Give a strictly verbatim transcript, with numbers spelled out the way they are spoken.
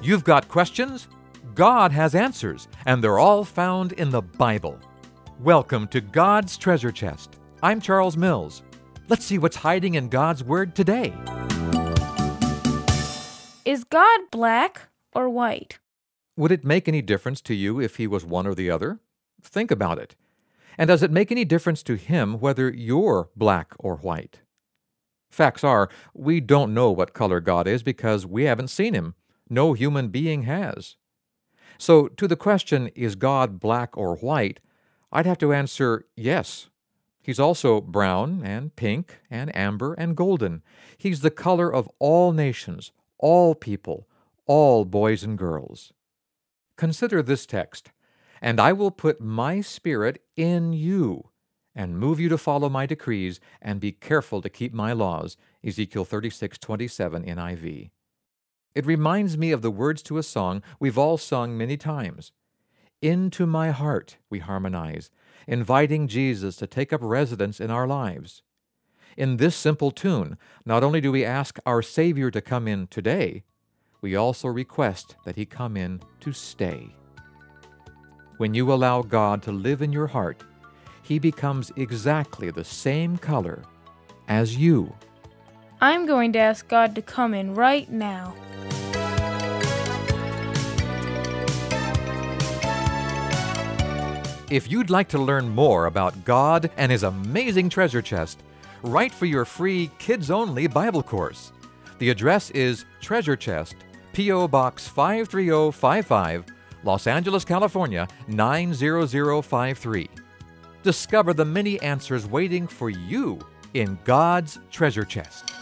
You've got questions? God has answers, and they're all found in the Bible. Welcome to God's Treasure Chest. I'm Charles Mills. Let's see what's hiding in God's Word today. Is God black or white? Would it make any difference to you if he was one or the other? Think about it. And does it make any difference to him whether you're black or white? Facts are, we don't know what color God is because we haven't seen him. No human being has. So, to the question, is God black or white, I'd have to answer yes. He's also brown and pink and amber and golden. He's the color of all nations, all people, all boys and girls. Consider this text. And I will put my Spirit in you, and move you to follow my decrees, and be careful to keep my laws. Ezekiel thirty-six twenty-seven N I V. It reminds me of the words to a song we've all sung many times. Into my heart, we harmonize, inviting Jesus to take up residence in our lives. In this simple tune, not only do we ask our Savior to come in today, we also request that he come in to stay. When you allow God to live in your heart, he becomes exactly the same color as you. I'm going to ask God to come in right now. If you'd like to learn more about God and his amazing treasure chest, write for your free kids-only Bible course. The address is Treasure Chest, P O. Box five three zero five five, Los Angeles, California, nine zero zero five three. Discover the many answers waiting for you in God's treasure chest.